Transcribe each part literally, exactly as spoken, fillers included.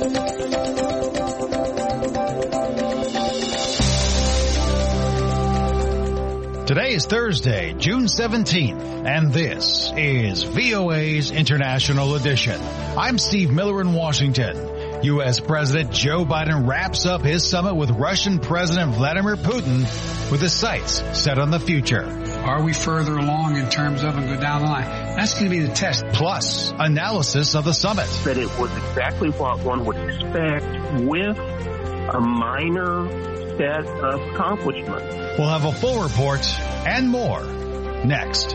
Today is Thursday, June seventeenth, and this is V O A's International Edition. I'm Steve Miller in Washington. U S. President Joe Biden wraps up his summit with Russian President Vladimir Putin with his sights set on the future. Are we further along in terms of and go down the line? That's going to be the test. Plus, analysis of the summit. That it was exactly what one would expect with a minor set of accomplishments. We'll have a full report and more next.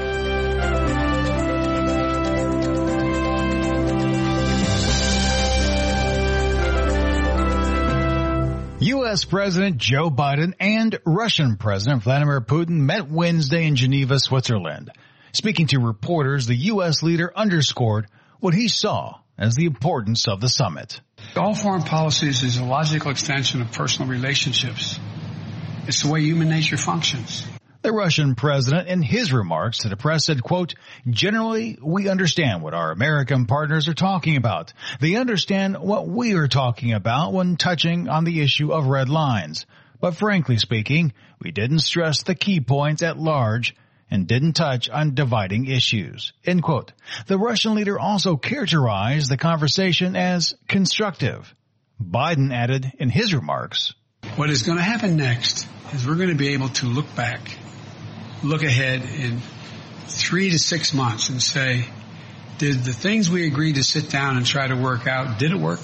U S. President Joe Biden and Russian President Vladimir Putin met Wednesday in Geneva, Switzerland. Speaking to reporters, the U S leader underscored what he saw as the importance of the summit. All foreign policies is a logical extension of personal relationships. It's the way human nature functions. The Russian president, in his remarks to the press, said, quote, "Generally, we understand what our American partners are talking about. They understand what we are talking about when touching on the issue of red lines. But frankly speaking, we didn't stress the key points at large and didn't touch on dividing issues." End quote. The Russian leader also characterized the conversation as constructive. Biden added in his remarks, "What is going to happen next is we're going to be able to look back, look ahead in three to six months and say, did the things we agreed to sit down and try to work out, did it work?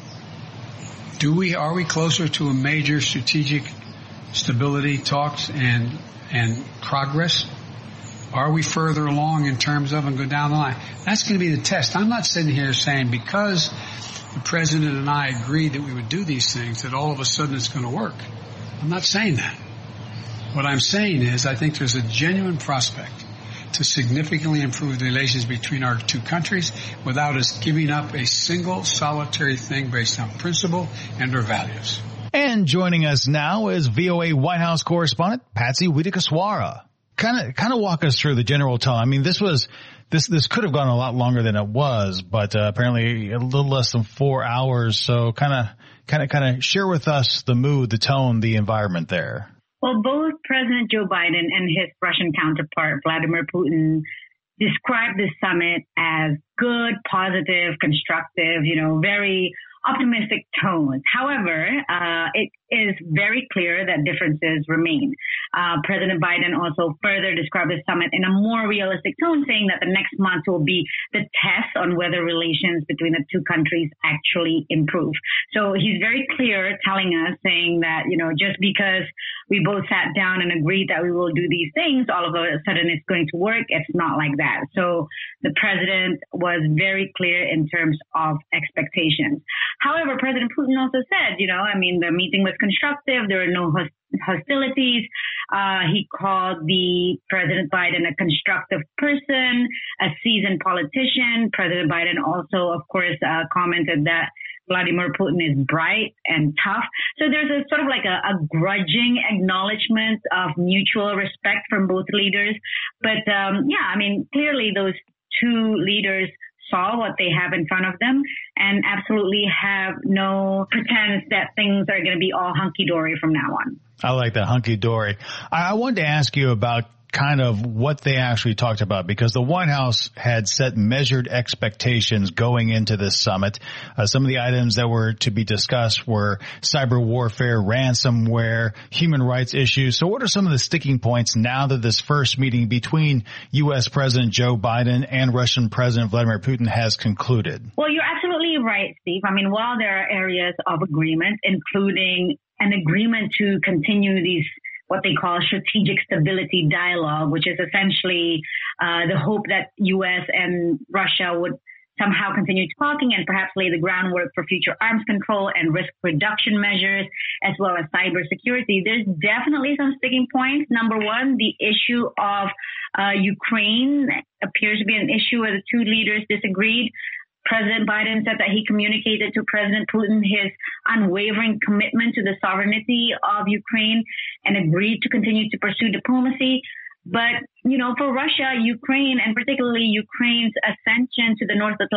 Do we, are we closer to a major strategic stability talks and, and progress? Are we further along in terms of and go down the line?" That's going to be the test. I'm not sitting here saying because the president and I agreed that we would do these things that all of a sudden it's going to work. I'm not saying that. What I'm saying is I think there's a genuine prospect to significantly improve the relations between our two countries without us giving up a single solitary thing based on principle and our values. And joining us now is V O A White House correspondent Patsy Widakuswara. Kind of, kind of walk us through the general tone. I mean, this was, this, this could have gone a lot longer than it was, but uh, apparently a little less than four hours. So kind of, kind of, kind of share with us the mood, the tone, the environment there. Well, both President Joe Biden and his Russian counterpart, Vladimir Putin, described this summit as good, positive, constructive, you know, very optimistic tones. However, uh, it is very clear that differences remain. Uh, President Biden also further described the summit in a more realistic tone, saying that the next month will be the test on whether relations between the two countries actually improve. So he's very clear telling us, saying that, you know, just because we both sat down and agreed that we will do these things, all of a sudden it's going to work. It's not like that. So the president was very clear in terms of expectations. However, President Putin also said, you know, I mean, the meeting was constructive. There were no hostilities. Uh, he called the President Biden a constructive person, a seasoned politician. President Biden also, of course, uh, commented that Vladimir Putin is bright and tough. So there's a sort of like a, a grudging acknowledgement of mutual respect from both leaders. But, um, yeah, I mean, clearly those two leaders saw what they have in front of them and absolutely have no pretense that things are going to be all hunky-dory from now on. I like that, hunky-dory. I wanted to ask you about kind of what they actually talked about, because the White House had set measured expectations going into this summit. Uh, some of the items that were to be discussed were cyber warfare, ransomware, human rights issues. So what are some of the sticking points now that this first meeting between U S. President Joe Biden and Russian President Vladimir Putin has concluded? Well, you're absolutely right, Steve. I mean, while there are areas of agreement, including an agreement to continue these what they call strategic stability dialogue, which is essentially uh, the hope that U S and Russia would somehow continue talking and perhaps lay the groundwork for future arms control and risk reduction measures, as well as cybersecurity. There's definitely some sticking points. Number one, the issue of uh, Ukraine appears to be an issue where the two leaders disagreed. President Biden said that he communicated to President Putin his unwavering commitment to the sovereignty of Ukraine and agreed to continue to pursue diplomacy. But, you know, for Russia, Ukraine, and particularly Ukraine's ascension to the North Atlantic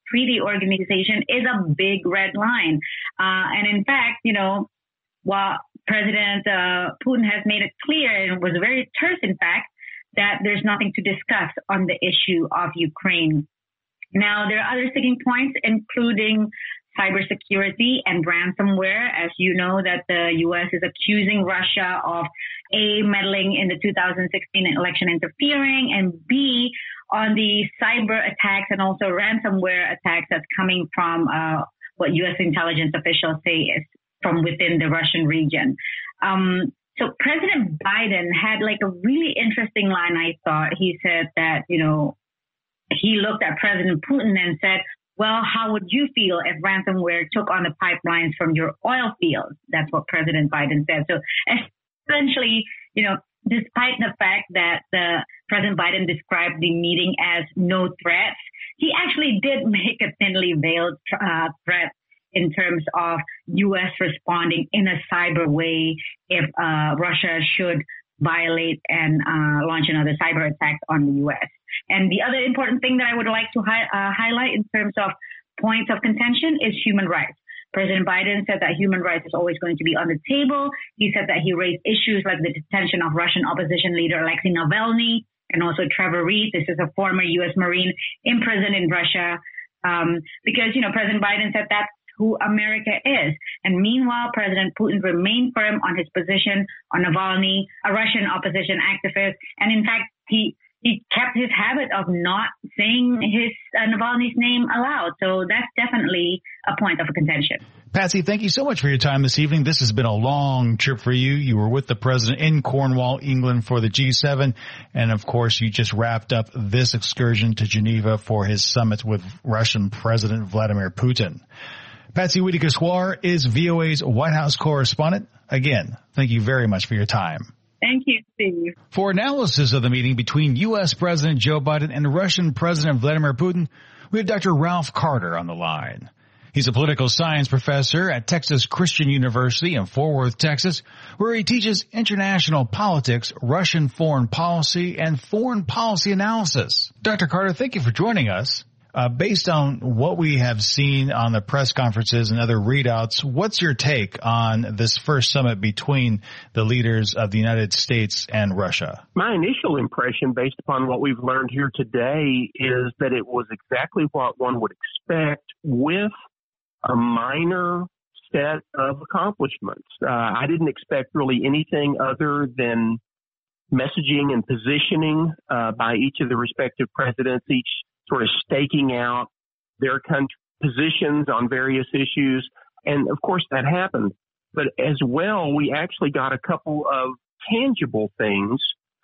treaty organization is a big red line. Uh, and in fact, you know, while President uh, Putin has made it clear, and was very terse, in fact, that there's nothing to discuss on the issue of Ukraine. Now, there are other sticking points, including cybersecurity and ransomware. As you know, that the U S is accusing Russia of A, meddling in the two thousand sixteen election interfering, and B, on the cyber attacks and also ransomware attacks that's coming from uh, what U S intelligence officials say is from within the Russian region. Um, so President Biden had like a really interesting line, I thought. He said that, you know, he looked at President Putin and said, well, how would you feel if ransomware took on the pipelines from your oil fields? That's what President Biden said. So essentially, you know, despite the fact that the President Biden described the meeting as no threats, he actually did make a thinly veiled uh, threat in terms of U S responding in a cyber way if uh, Russia should violate and uh, launch another cyber attack on the U S. And the other important thing that I would like to hi- uh, highlight in terms of points of contention is human rights. President Biden said that human rights is always going to be on the table. He said that he raised issues like the detention of Russian opposition leader Alexei Navalny and also Trevor Reed. This is a former U S Marine imprisoned in Russia um, because, you know, President Biden said that's who America is. And meanwhile, President Putin remained firm on his position on Navalny, a Russian opposition activist. And in fact, he he kept his habit of not saying his uh, Navalny's name aloud. So that's definitely a point of contention. Patsy, thank you so much for your time this evening. This has been a long trip for you. You were with the president in Cornwall, England for the G seven. And of course, you just wrapped up this excursion to Geneva for his summit with Russian President Vladimir Putin. Patsy Widakuswar is V O A's White House correspondent. Again, thank you very much for your time. Thank you, Steve. For analysis of the meeting between U S President Joe Biden and Russian President Vladimir Putin, we have Doctor Ralph Carter on the line. He's a political science professor at Texas Christian University in Fort Worth, Texas, where he teaches international politics, Russian foreign policy, and foreign policy analysis. Doctor Carter, thank you for joining us. Uh, based on what we have seen on the press conferences and other readouts, what's your take on this first summit between the leaders of the United States and Russia? My initial impression, based upon what we've learned here today, is that it was exactly what one would expect with a minor set of accomplishments. Uh, I didn't expect really anything other than messaging and positioning uh, by each of the respective presidents, each sort of staking out their country positions on various issues. And of course that happened. But as well, we actually got a couple of tangible things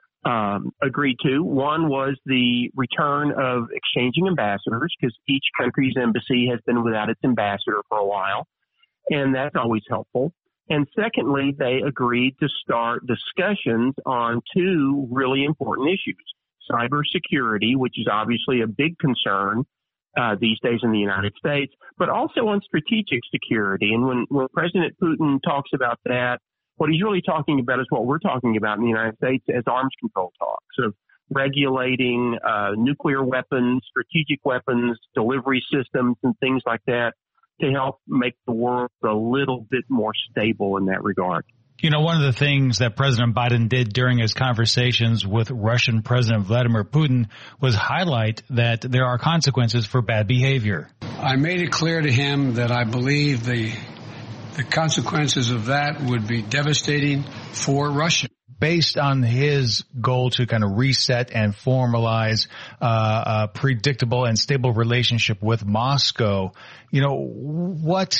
um, agreed to. One was the return of exchanging ambassadors, because each country's embassy has been without its ambassador for a while. And that's always helpful. And secondly, they agreed to start discussions on two really important issues. Cybersecurity, which is obviously a big concern uh, these days in the United States, but also on strategic security. And when, when President Putin talks about that, what he's really talking about is what we're talking about in the United States as arms control talks of regulating uh, nuclear weapons, strategic weapons, delivery systems, and things like that to help make the world a little bit more stable in that regard. You know, one of the things that President Biden did during his conversations with Russian President Vladimir Putin was highlight that there are consequences for bad behavior. I made it clear to him that I believe the the consequences of that would be devastating for Russia. Based on his goal to kind of reset and formalize uh, a predictable and stable relationship with Moscow, you know, what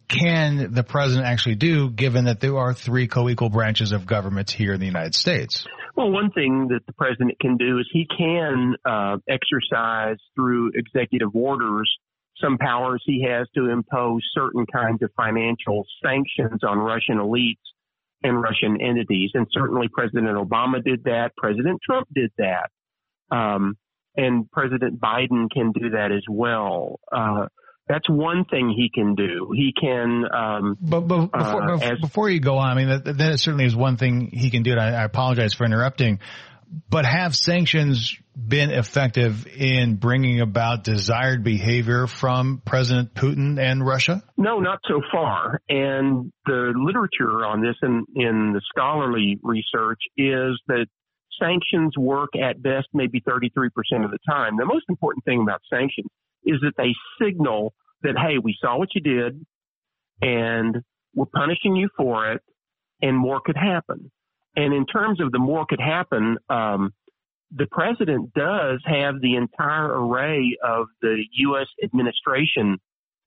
can the president actually do, given that there are three co-equal branches of government here in the United States? Well, one thing that the president can do is he can uh, exercise through executive orders some powers he has to impose certain kinds of financial sanctions on Russian elites and Russian entities. And certainly President Obama did that. President Trump did that. Um, and President Biden can do that as well. Uh, That's one thing he can do. He can. Um, but, but before, uh, as, before you go on, I mean, that, that certainly is one thing he can do. And I, I apologize for interrupting. But have sanctions been effective in bringing about desired behavior from President Putin and Russia? No, not so far. And the literature on this in, in the scholarly research is that sanctions work at best maybe thirty-three percent of the time. The most important thing about sanctions is that they signal that, hey, we saw what you did and we're punishing you for it, and more could happen. And in terms of the more could happen, um, the president does have the entire array of the U S administration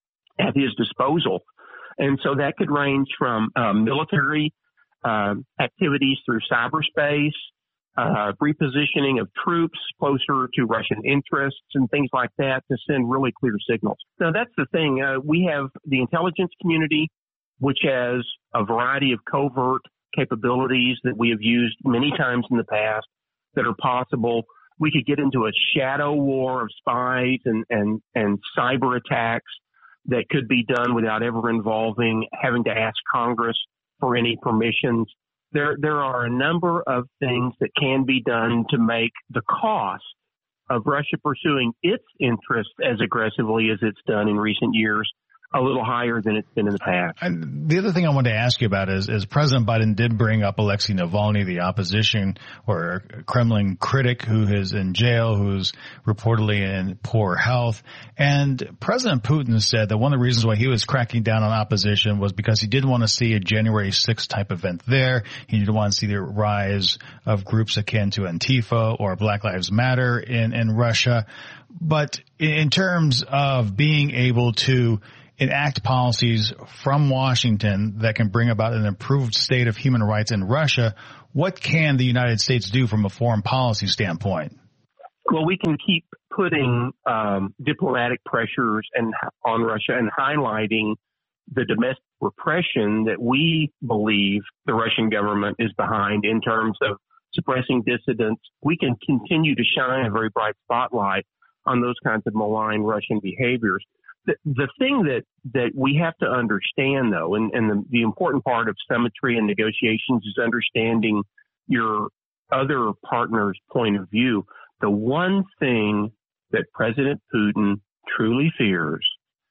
at his disposal. And so that could range from uh, military uh, activities through cyberspace, uh, repositioning of troops closer to Russian interests and things like that to send really clear signals. Now, that's the thing. Uh, we have the intelligence community, which has a variety of covert capabilities that we have used many times in the past that are possible. We could get into a shadow war of spies and, and, and cyber attacks that could be done without ever involving having to ask Congress for any permissions. There, there are a number of things that can be done to make the cost of Russia pursuing its interests as aggressively as it's done in recent years a little higher than it's been in the past. And the other thing I wanted to ask you about is, is President Biden did bring up Alexei Navalny, the opposition or Kremlin critic who is in jail, who's reportedly in poor health. And President Putin said that one of the reasons why he was cracking down on opposition was because he didn't want to see a January sixth type event there. He didn't want to see the rise of groups akin to Antifa or Black Lives Matter in, in Russia. But in terms of being able to enact policies from Washington that can bring about an improved state of human rights in Russia, what can the United States do from a foreign policy standpoint? Well, we can keep putting um, diplomatic pressures and on Russia and highlighting the domestic repression that we believe the Russian government is behind in terms of suppressing dissidents. We can continue to shine a very bright spotlight on those kinds of malign Russian behaviors. The, the thing that, that we have to understand, though, and, and the, the important part of symmetry and negotiations is understanding your other partner's point of view. The one thing that President Putin truly fears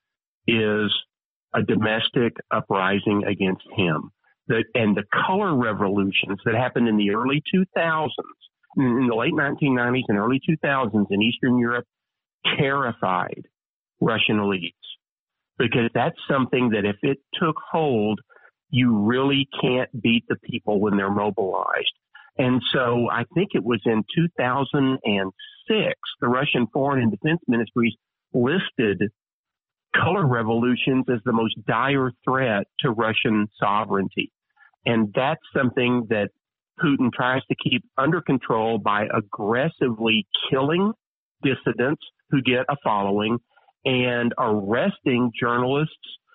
is a domestic uprising against him. The, and the color revolutions that happened in the early two thousands, in the late nineteen nineties and early two thousands in Eastern Europe, terrified Russian elites, because that's something that if it took hold, you really can't beat the people when they're mobilized. And so I think it was in two thousand six, the Russian Foreign and Defense Ministries listed color revolutions as the most dire threat to Russian sovereignty. And that's something that Putin tries to keep under control by aggressively killing dissidents who get a following and arresting journalists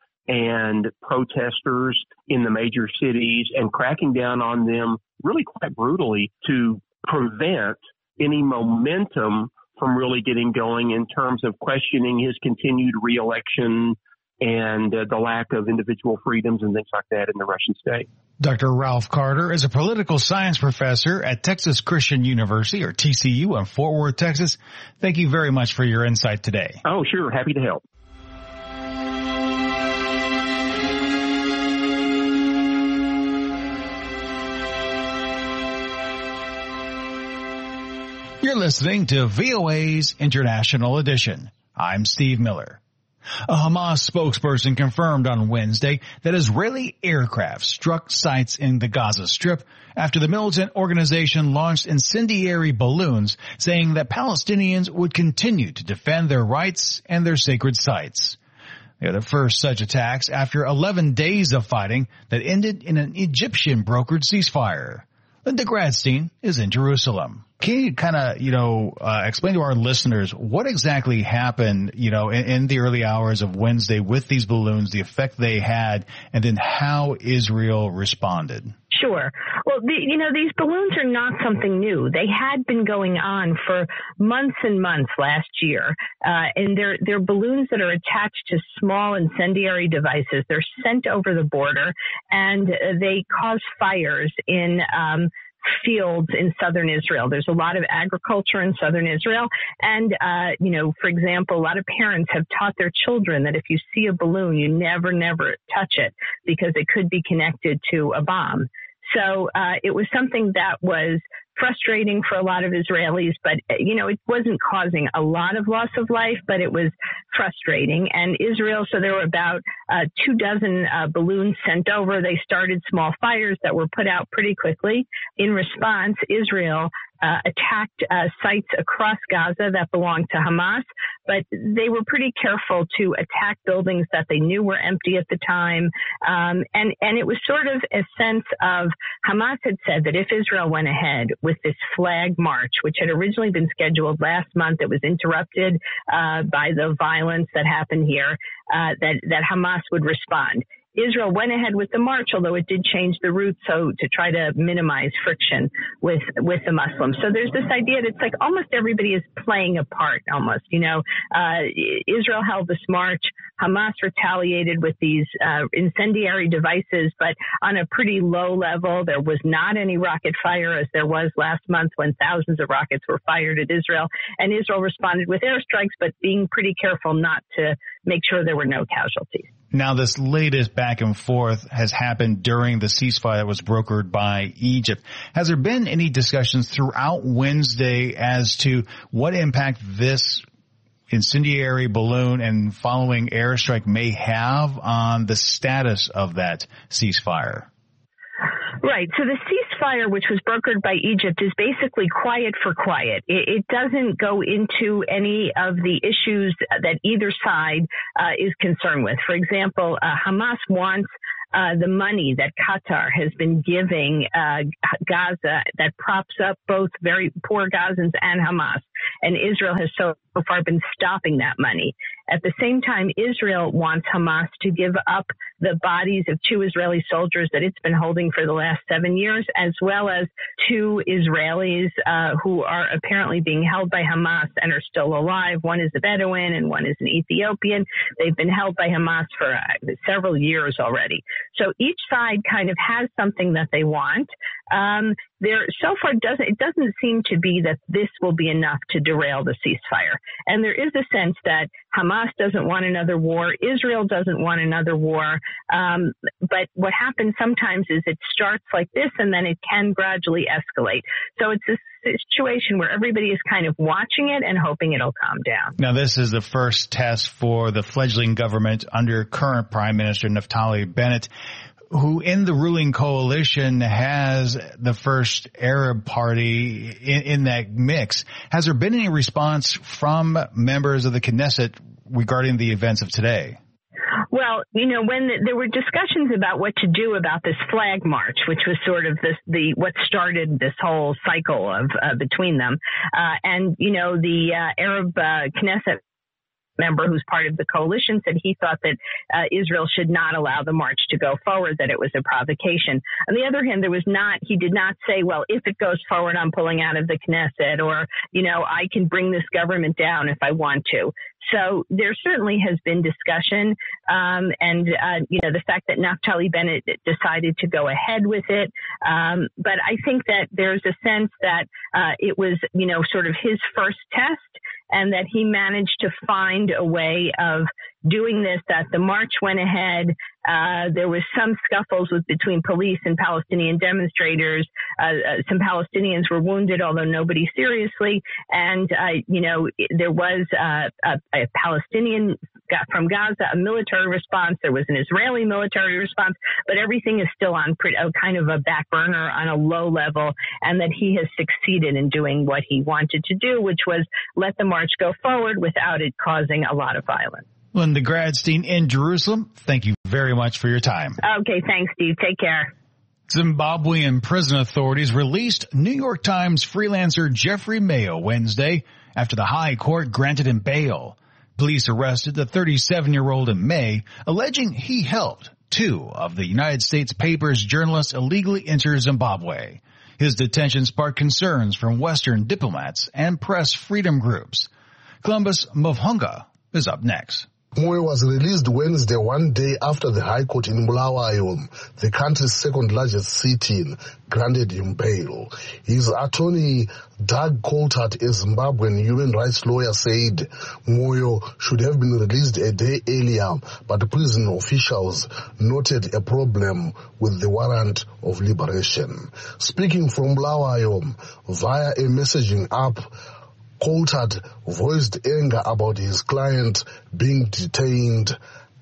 and protesters in the major cities and cracking down on them really quite brutally to prevent any momentum from really getting going in terms of questioning his continued reelection and uh, the lack of individual freedoms and things like that in the Russian state. Doctor Ralph Carter is a political science professor at Texas Christian University, or T C U, in Fort Worth, Texas. Thank you very much for your insight today. Oh, sure. Happy to help. You're listening to V O A's International Edition. I'm Steve Miller. A Hamas spokesperson confirmed on Wednesday that Israeli aircraft struck sites in the Gaza Strip after the militant organization launched incendiary balloons, saying that Palestinians would continue to defend their rights and their sacred sites. They are the first such attacks after eleven days of fighting that ended in an Egyptian brokered ceasefire. Linda Gradstein is in Jerusalem. Can you kind of, you know, uh, explain to our listeners what exactly happened, you know, in, in the early hours of Wednesday with these balloons, the effect they had, and then how Israel responded? Sure. Well, the, you know, these balloons are not something new. They had been going on for months and months last year, uh, and they're they're balloons that are attached to small incendiary devices. They're sent over the border, and they cause fires in um, fields in southern Israel. There's a lot of agriculture in southern Israel. And, uh, you know, for example, a lot of parents have taught their children that if you see a balloon, you never, never touch it because it could be connected to a bomb. So uh, it was something that was frustrating for a lot of Israelis, but, you know, it wasn't causing a lot of loss of life, but it was frustrating. And Israel, so there were about uh, two dozen uh, balloons sent over. They started small fires that were put out pretty quickly. In response, Israel Uh, attacked uh, sites across Gaza that belonged to Hamas, but they were pretty careful to attack buildings that they knew were empty at the time. Um, and, and it was sort of a sense of Hamas had said that if Israel went ahead with this flag march, which had originally been scheduled last month, it was interrupted uh, by the violence that happened here, uh, that, that Hamas would respond. Israel went ahead with the march, although it did change the route so to try to minimize friction with with the Muslims. So there's this idea that it's like almost everybody is playing a part almost, you know. Uh, Israel held this march. Hamas retaliated with these uh, incendiary devices, but on a pretty low level. There was not any rocket fire as there was last month when thousands of rockets were fired at Israel. And Israel responded with airstrikes, but being pretty careful not to make sure there were no casualties. Now, this latest back and forth has happened during the ceasefire that was brokered by Egypt. Has there been any discussions throughout Wednesday as to what impact this incendiary balloon and following airstrike may have on the status of that ceasefire? Right. So the ceasefire, which was brokered by Egypt, is basically quiet for quiet. It, it doesn't go into any of the issues that either side uh, is concerned with. For example, uh, Hamas wants Uh, the money that Qatar has been giving uh, Gaza that props up both very poor Gazans and Hamas. And Israel has so far been stopping that money. At the same time, Israel wants Hamas to give up the bodies of two Israeli soldiers that it's been holding for the last seven years, as well as two Israelis uh, who are apparently being held by Hamas and are still alive. One is a Bedouin and one is an Ethiopian. They've been held by Hamas for uh, several years already. So each side kind of has something that they want. Um, there so far doesn't it doesn't seem to be that this will be enough to derail the ceasefire. And there is a sense that Hamas doesn't want another war. Israel doesn't want another war. Um, but what happens sometimes is it starts like this and then it can gradually escalate. So it's this situation where everybody is kind of watching it and hoping it'll calm down. Now, this is the first test for the fledgling government under current Prime Minister Naftali Bennett, who in the ruling coalition has the first Arab party in, in that mix. Has there been any response from members of the Knesset regarding the events of today? Well, you know, when the, there were discussions about what to do about this flag march, which was sort of this, the what started this whole cycle of uh, between them, uh, and you know, the uh, Arab uh, Knesset member who's part of the coalition said he thought that uh, Israel should not allow the march to go forward, that it was a provocation. On the other hand, there was not, he did not say, well, if it goes forward, I'm pulling out of the Knesset, or, you know, I can bring this government down if I want to. So there certainly has been discussion, um, and, uh, you know, the fact that Naftali Bennett decided to go ahead with it. Um, but I think that there's a sense that uh, it was, you know, sort of his first test, and that he managed to find a way of doing this, that the march went ahead. Uh, there was some scuffles with between police and Palestinian demonstrators. Uh, uh, some Palestinians were wounded, although nobody seriously. And, uh, you know, there was uh, a, a Palestinian from Gaza, a military response. There was an Israeli military response, but everything is still on pretty, uh, kind of a back burner on a low level, and that he has succeeded in doing what he wanted to do, which was let the march go forward without it causing a lot of violence. Linda Gradstein in Jerusalem, thank you very much for your time. Okay, thanks, Steve. Take care. Zimbabwean prison authorities released New York Times freelancer Jeffrey Mayo Wednesday after the High Court granted him bail. Police arrested the thirty-seven-year-old in May, alleging he helped two of the United States paper's journalists illegally enter Zimbabwe. His detention sparked concerns from Western diplomats and press freedom groups. Columbus Mavhunga is up next. Moyo was released Wednesday, one day after the High Court in Bulawayo, the country's second largest city, granted him bail. His attorney, Doug Coulthard, a Zimbabwean human rights lawyer, said Moyo should have been released a day earlier, but prison officials noted a problem with the warrant of liberation. Speaking from Bulawayo via a messaging app, Coulthard voiced anger about his client being detained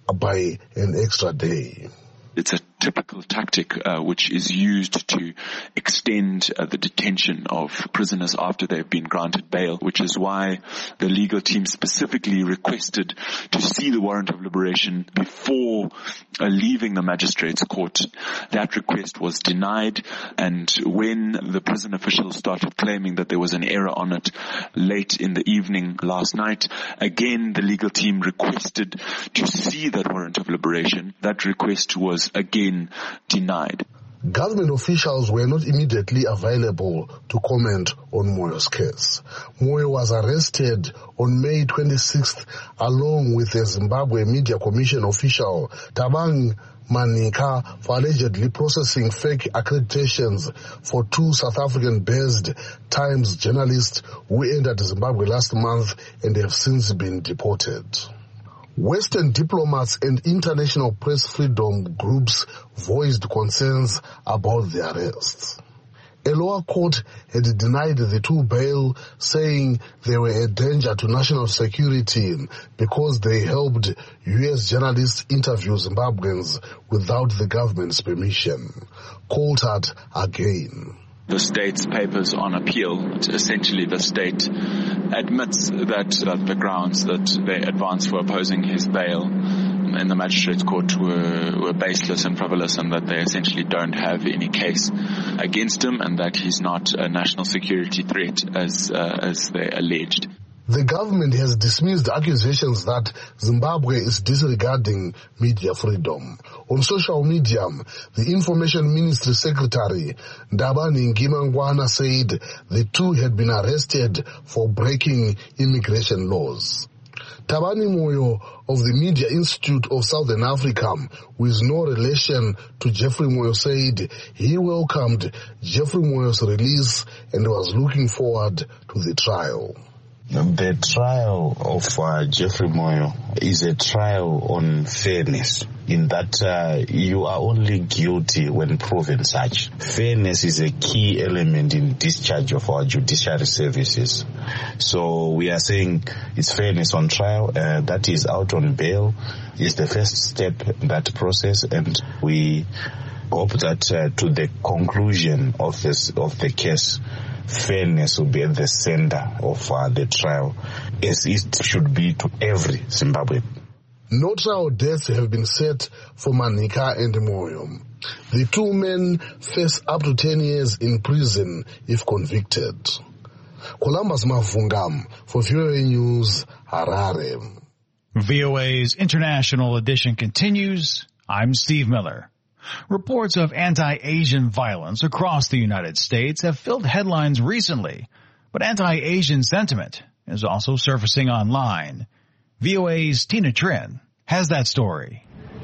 by an extra day. It's a typical tactic uh, which is used to extend uh, the detention of prisoners after they've been granted bail, which is why the legal team specifically requested to see the warrant of liberation before uh, leaving the magistrate's court. That request was denied, and when the prison officials started claiming that there was an error on it late in the evening last night, again the legal team requested to see that warrant of liberation. That request was again denied. Government officials were not immediately available to comment on Moyo's case. Moyo was arrested on May twenty-sixth along with a Zimbabwe Media Commission official, Tabang Manika, for allegedly processing fake accreditations for two South African-based Times journalists who entered Zimbabwe last month and have since been deported. Western diplomats and international press freedom groups voiced concerns about the arrests. A lower court had denied the two bail, saying they were a danger to national security because they helped U S journalists interview Zimbabweans without the government's permission. Coulthard again. The state's papers on appeal, essentially the state admits that uh, the grounds that they advanced for opposing his bail in the magistrate's court were, were baseless and frivolous, and that they essentially don't have any case against him, and that he's not a national security threat as uh, as they alleged. The government has dismissed accusations that Zimbabwe is disregarding media freedom. On social media, the Information Ministry Secretary Ndabani Ngimangwana said the two had been arrested for breaking immigration laws. Tabani Moyo of the Media Institute of Southern Africa, with no relation to Jeffrey Moyo, said he welcomed Jeffrey Moyo's release and was looking forward to the trial. The trial of uh, Jeffrey Moyo is a trial on fairness, in that uh, you are only guilty when proven such. Fairness is a key element in discharge of our judiciary services. So we are saying it's fairness on trial. Uh, that is out on bail is the first step in that process, and we hope that uh, to the conclusion of this of the case, fairness will be at the center of uh, the trial, as it should be to every Zimbabwean. No trial dates have been set for Manika and Moyo. The two men face up to ten years in prison if convicted. Columbus Mavungam for V O A News, Harare. V O A's International Edition continues. I'm Steve Miller. Reports of anti-Asian violence across the United States have filled headlines recently, but anti-Asian sentiment is also surfacing online. V O A's Tina Trin has that story.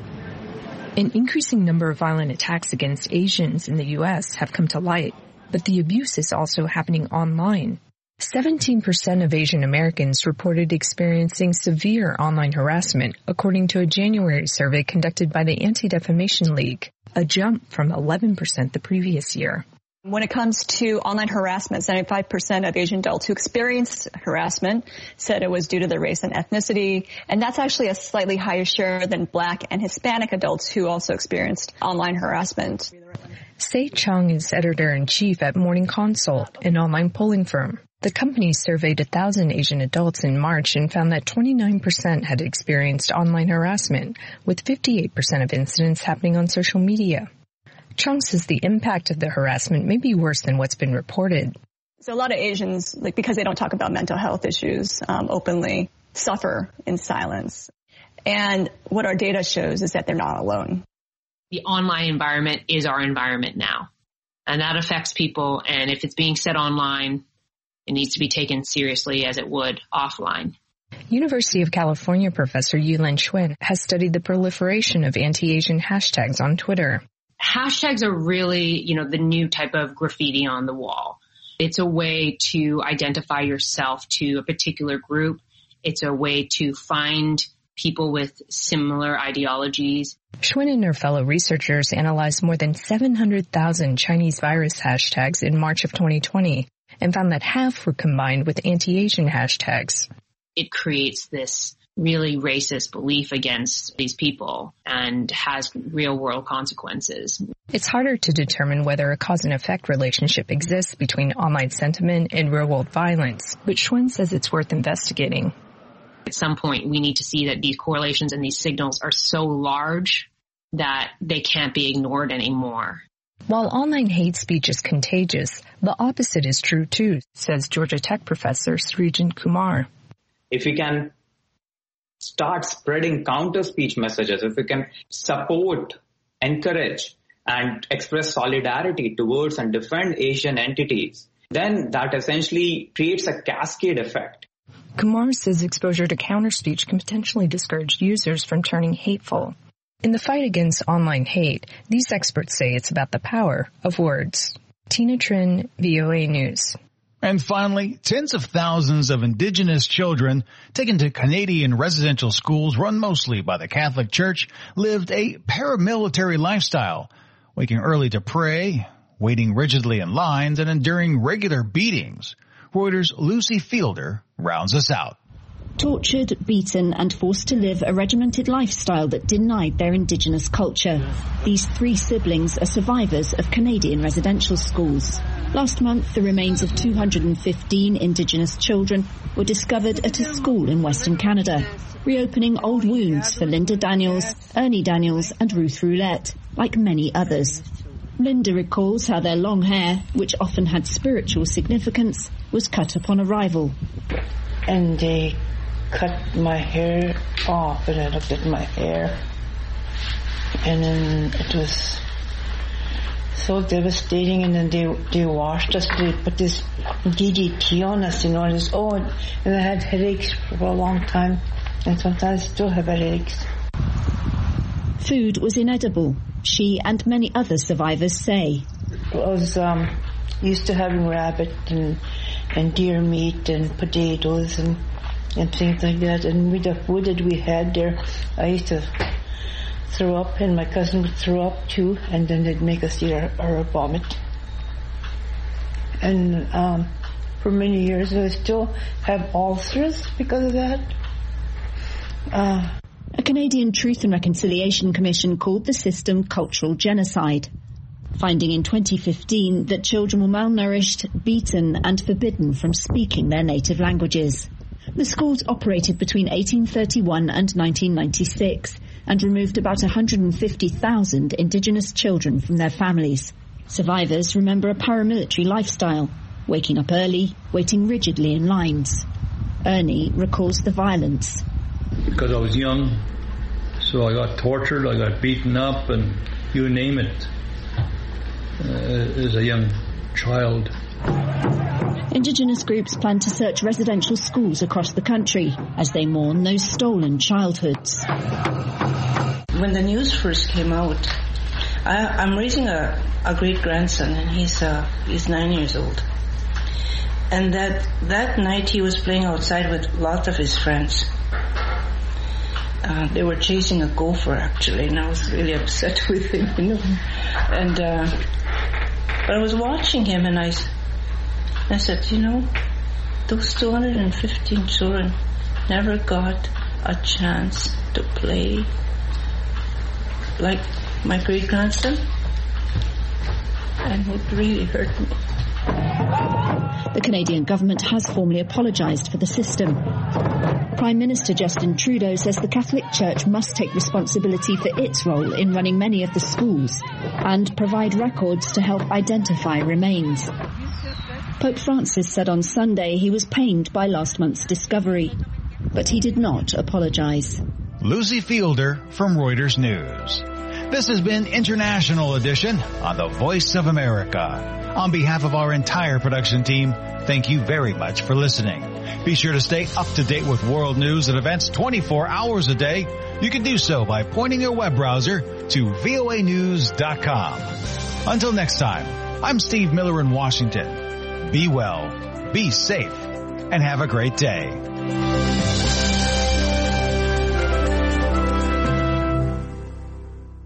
An increasing number of violent attacks against Asians in the U S have come to light, but the abuse is also happening online. seventeen percent of Asian Americans reported experiencing severe online harassment, according to a January survey conducted by the Anti-Defamation League, a jump from eleven percent the previous year. When it comes to online harassment, seventy-five percent of Asian adults who experienced harassment said it was due to their race and ethnicity, and that's actually a slightly higher share than Black and Hispanic adults who also experienced online harassment. Sei Chung is editor-in-chief at Morning Consult, an online polling firm. The company surveyed one thousand Asian adults in March and found that twenty-nine percent had experienced online harassment, with fifty-eight percent of incidents happening on social media. Chung says the impact of the harassment may be worse than what's been reported. So a lot of Asians, like because they don't talk about mental health issues um, openly, suffer in silence. And what our data shows is that they're not alone. The online environment is our environment now, and that affects people. And if it's being said online, it needs to be taken seriously as it would offline. University of California professor Yulin Xuan has studied the proliferation of anti-Asian hashtags on Twitter. Hashtags are really, you know, the new type of graffiti on the wall. It's a way to identify yourself to a particular group. It's a way to find people with similar ideologies. Xuan and her fellow researchers analyzed more than seven hundred thousand Chinese virus hashtags in March of twenty twenty and found that half were combined with anti-Asian hashtags. It creates this really racist belief against these people and has real-world consequences. It's harder to determine whether a cause and effect relationship exists between online sentiment and real-world violence, but Xuan says it's worth investigating. At some point, we need to see that these correlations and these signals are so large that they can't be ignored anymore. While online hate speech is contagious, the opposite is true too, says Georgia Tech professor Srijan Kumar. If we can start spreading counter-speech messages, if we can support, encourage, and express solidarity towards and defend Asian entities, then that essentially creates a cascade effect. Kumar says exposure to counter-speech can potentially discourage users from turning hateful. In the fight against online hate, these experts say it's about the power of words. Tina Trin, V O A News. And finally, tens of thousands of Indigenous children taken to Canadian residential schools run mostly by the Catholic Church lived a paramilitary lifestyle, waking early to pray, waiting rigidly in lines, and enduring regular beatings. Reuters' Lucy Fielder rounds us out. Tortured, beaten and forced to live a regimented lifestyle that denied their Indigenous culture. These three siblings are survivors of Canadian residential schools. Last month, the remains of two hundred fifteen Indigenous children were discovered at a school in Western Canada, reopening old wounds for Linda Daniels, Ernie Daniels and Ruth Roulette, like many others. Linda recalls how their long hair, which often had spiritual significance, was cut upon arrival. And they cut my hair off, and I looked at my hair, and then it was so devastating. And then they they washed us, they put this D D T on us, you know, and it's, oh, and I had headaches for a long time, and sometimes I still have headaches. Food was inedible, she and many other survivors say. I was um, used to having rabbit and, and deer meat and potatoes and, and things like that. And with the food that we had there, I used to throw up, and my cousin would throw up too, and then they'd make us eat our, our vomit. And um, for many years I still have ulcers because of that. Uh, A Canadian Truth and Reconciliation Commission called the system cultural genocide, finding in twenty fifteen that children were malnourished, beaten and forbidden from speaking their native languages. The schools operated between eighteen thirty-one and nineteen ninety-six and removed about one hundred fifty thousand Indigenous children from their families. Survivors remember a paramilitary lifestyle, waking up early, waiting rigidly in lines. Ernie recalls the violence. Because I was young, so I got tortured, I got beaten up, and you name it, uh, as a young child. Indigenous groups plan to search residential schools across the country as they mourn those stolen childhoods. When the news first came out, I, I'm raising a, a great-grandson, and he's uh, he's nine years old. And that, that night he was playing outside with lots of his friends. Uh, they were chasing a gopher, actually, and I was really upset with him, you know. And uh, but I was watching him, and I, I said, you know, those two hundred fifteen children never got a chance to play like my great-grandson, and it really hurt me. The Canadian government has formally apologised for the system. Prime Minister Justin Trudeau says the Catholic Church must take responsibility for its role in running many of the schools and provide records to help identify remains. Pope Francis said on Sunday he was pained by last month's discovery, but he did not apologise. Lucy Fielder from Reuters News. This has been International Edition on the Voice of America. On behalf of our entire production team, thank you very much for listening. Be sure to stay up to date with world news and events twenty-four hours a day. You can do so by pointing your web browser to V O A news dot com. Until next time, I'm Steve Miller in Washington. Be well, be safe, and have a great day.